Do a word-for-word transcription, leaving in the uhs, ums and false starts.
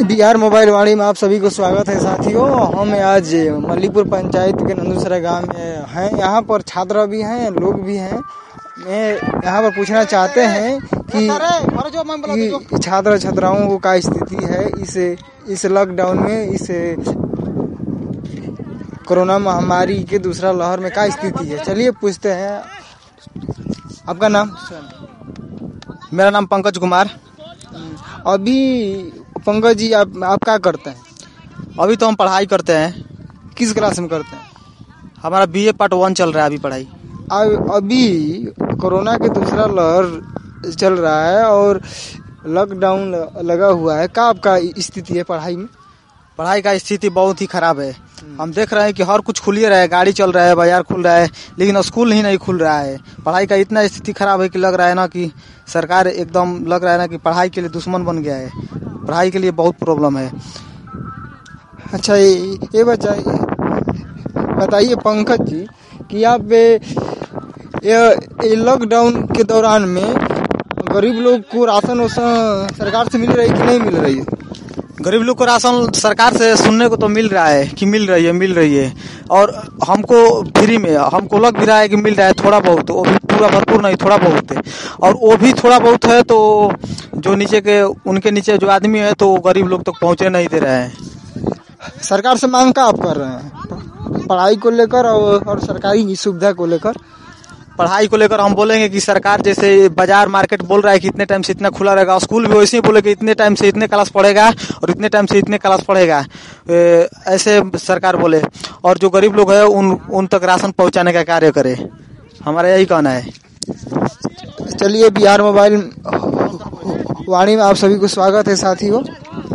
Bihar mobile वाणी में आप सभी को स्वागत है साथियों। हम आज मल्लीपुर पंचायत के नंदूसरा गांव में हैं। यहाँ पर छात्र भी हैं, लोग भी हैं। मैं यहाँ पर पूछना चाहते हैं कि, कि छात्र छात्राओं को क्या स्थिति है इस इस लॉकडाउन में, इस कोरोना महामारी के दूसरा लहर में क्या स्थिति है। चलिए पूछते हैं। आपका नाम? मेरा नाम पंकज कुमार। अभी पंकज जी आप आप क्या करते हैं? अभी तो हम पढ़ाई करते हैं। किस क्लास में करते हैं? हमारा बीए पार्ट वन चल रहा है अभी पढ़ाई। अभी कोरोना के दूसरा लहर चल रहा है और लॉकडाउन लगा हुआ है। क्या आपका स्थिति है पढ़ाई में? पढ़ाई का स्थिति बहुत ही खराब है। हम देख रहे हैं कि हर कुछ खुलिए रहा है, गाड़ी चल रहा है, बाजार खुल रहा है, लेकिन स्कूल ही नहीं खुल रहा है। पढ़ाई का इतना स्थिति खराब है कि लग रहा है ना कि सरकार एकदम लग रहा है ना कि पढ़ाई के लिए दुश्मन बन गया है। पढ़ाई के लिए बहुत प्रॉब्लम है। अच्छा ये, ये बताइए बताइए पंकज जी कि आप ये लॉकडाउन के दौरान में गरीब लोग को राशन वाशन सरकार से मिल रही है कि नहीं मिल रही है? गरीब लोग को राशन सरकार से सुनने को तो मिल रहा है कि मिल रही है मिल रही है और हमको फ्री में हमको लग भी रहा है कि मिल रहा है थोड़ा बहुत, वो भी पूरा भरपूर नहीं, थोड़ा बहुत है। और वो भी थोड़ा बहुत है तो जो नीचे के उनके नीचे जो आदमी है तो गरीब लोग तक तो पहुँचे नहीं दे रहे हैं। सरकार से मांग का आप कर रहे हैं पढ़ाई को लेकर और, और सरकारी सुविधा को लेकर? पढ़ाई को लेकर हम बोलेंगे कि सरकार जैसे बाजार मार्केट बोल रहा है कि इतने टाइम से इतना खुला रहेगा, स्कूल भी वैसे ही बोले कि इतने टाइम से इतने क्लास पढ़ेगा और इतने टाइम से इतने क्लास पढ़ेगा, ऐसे सरकार बोले। और जो गरीब लोग हैं उन उन तक राशन पहुंचाने का कार्य करे। हमारा यही कहना है। चलिए बिहार मोबाइल वाणी में आप सभी को स्वागत है साथियों।